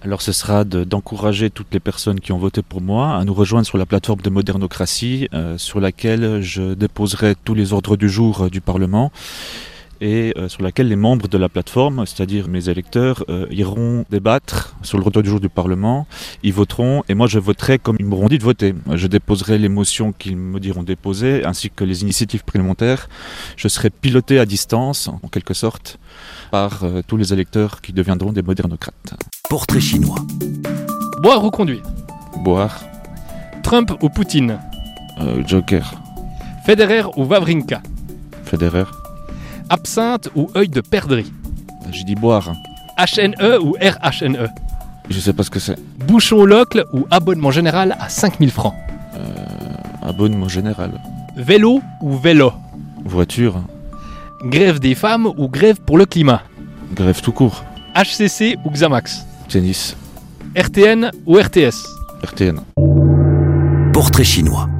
Alors ce sera d'encourager toutes les personnes qui ont voté pour moi à nous rejoindre sur la plateforme de Modernocratie sur laquelle je déposerai tous les ordres du jour du Parlement et sur laquelle les membres de la plateforme, c'est-à-dire mes électeurs, iront débattre sur l'ordre du jour du Parlement, ils voteront et moi je voterai comme ils m'auront dit de voter. Je déposerai les motions qu'ils me diront déposer ainsi que les initiatives parlementaires. Je serai piloté à distance, en quelque sorte, par tous les électeurs qui deviendront des modernocrates. Portrait chinois. Boire ou conduire? Boire, Trump ou Poutine? Joker, Federer ou Wawrinka? Federer, Absinthe ou œil de perdrix? j'ai dit boire, HNE ou RHNE? je sais pas ce que c'est. Bouchon locle ou abonnement général à 5000 francs? Abonnement général, Vélo ou vélo? voiture, Grève des femmes ou grève pour le climat? grève tout court, HCC ou Xamax? tennis, RTN ou RTS? RTN. Portrait chinois.